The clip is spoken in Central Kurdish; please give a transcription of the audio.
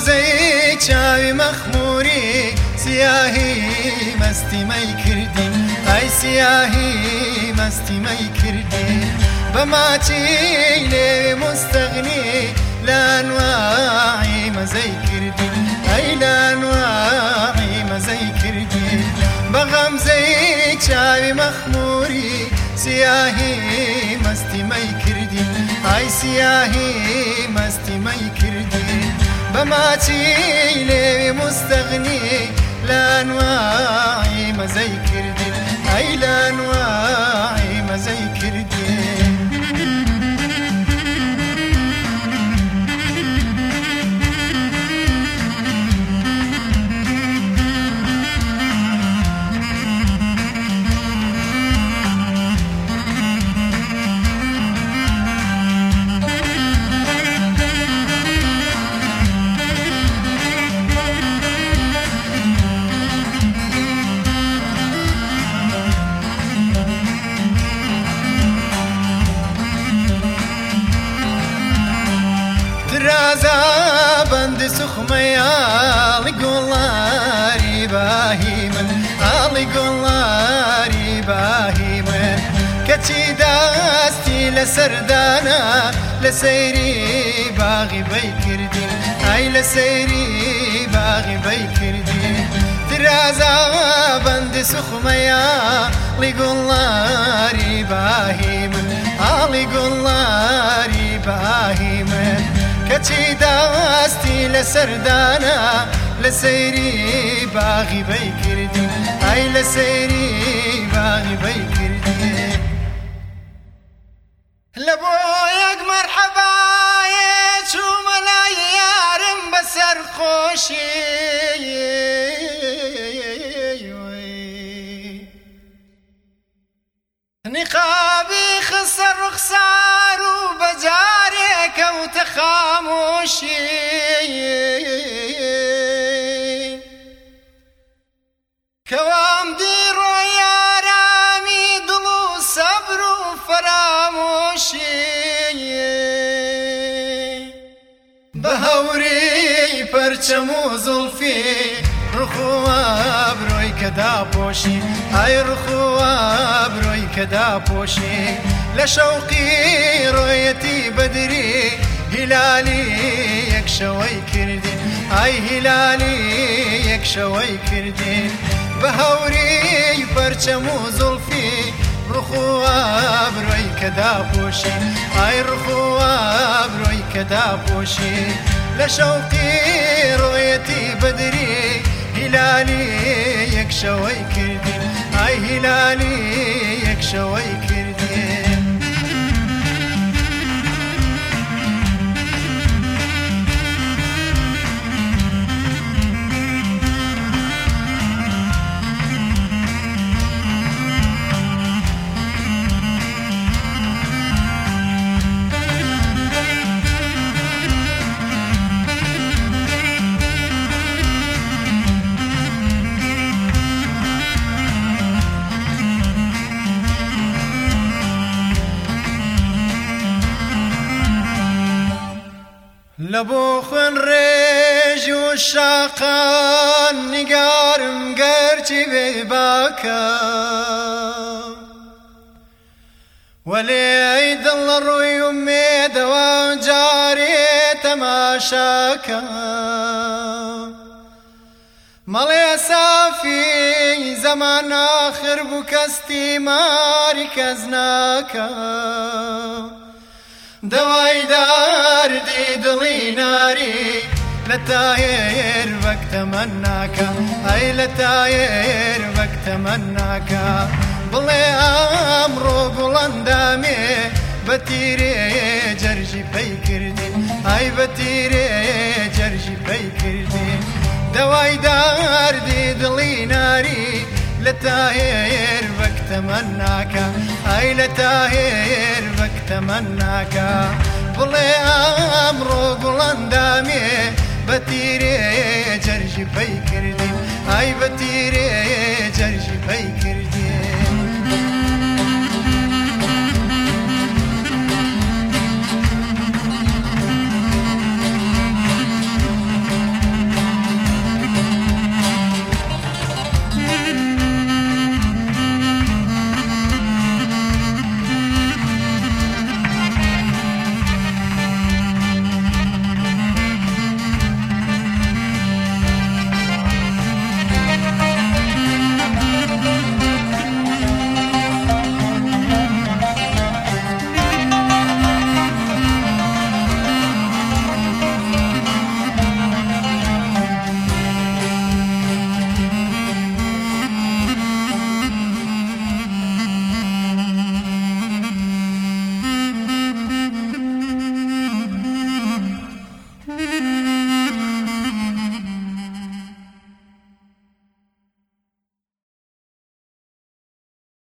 غەمزەی چاوی مەخموری سیاهی مەستی مەی کردی ئای سیاهی مەستی مەی کردی بە ماچی لێوێ مستەغنی لە ئەنواعی مەزەی کردی ئەی لە ئەنواعی مەزەی کردی بە غەمزەی چاوی مەخموری سیاهی مەستی مەی کردی ئای سیاهی مەستی مەی کردی بە ماچی لێوێ مستەغنی لە ئەنواعی مەزەی کردی ئەی لە ئەنواعی مەزەی کردی رازا بند سخميا لقولاري باهي من لقولاري باهي من كتشي داستي لسردانا لسيري باغي بيكردي اي لسيري باغي بيكردي رازا بند سخميا لقولاري باهي من لقولاري باهي من کەچی داستی لە سەردانە لە سەیری باغی بەی کردی ئای لە سەیری باغی بەی کردی لە بۆ یەک مەرحەبایە چوومە لای یارم بەسەر خۆشی نقابی خسە ڕوخسار و بەجارێ کەوتە خامۆشی کەوام دیڕۆ یارامی دڵ و سەبر و فەرامۆشی بە هەوری پەرچەم و زوڵفی ڕخوا بڕۆی کە داپۆشی ئای ڕخوا بڕۆی کە داپۆشی لە شەوقی ڕۆیەتی بەدری هیلالی یەک شەوەی کردین ئای هیلالی یەک شەوەی کردین بە هەوری پەرچەم و زوڵفی ڕخوا بڕۆی کە داپۆشی ئای ڕخوا بڕۆی کە داپۆشی لە شەوقی ڕۆیەتی بەدری هیلالی یەک شەوەی کردین ئای هیلالی یەک شەوەی کردین لە بۆ خوێن ڕێژ و شاقان نیگارم گەرچی بێ باکە وەلێ دڵ لە ڕووی و مێدەوە جارێ تەماشاکە مەڵێ سافی زەمان ئاخر بوو کەستی ماری کەس ناکە دەوای داردی دڵی ناری لە تایر وەک تەمەناکە ئەی لە تایر وەک تەمەناکە بڵێ ئەمڕۆ گوڵەندامێ بە تیرێ جەرژی پەی کردین ئای بە تیرێ جەرژی پەی کردین دەوای داردی دڵی ناری لە تایر وەک تەمەناکە ئای لە تایر وەک تەمەناکە بڵێ ئەمڕۆ گوڵەندامێ بە تیرێ جەرژی پەی کردین ئای بە تیرێ جەرژی پەی کردین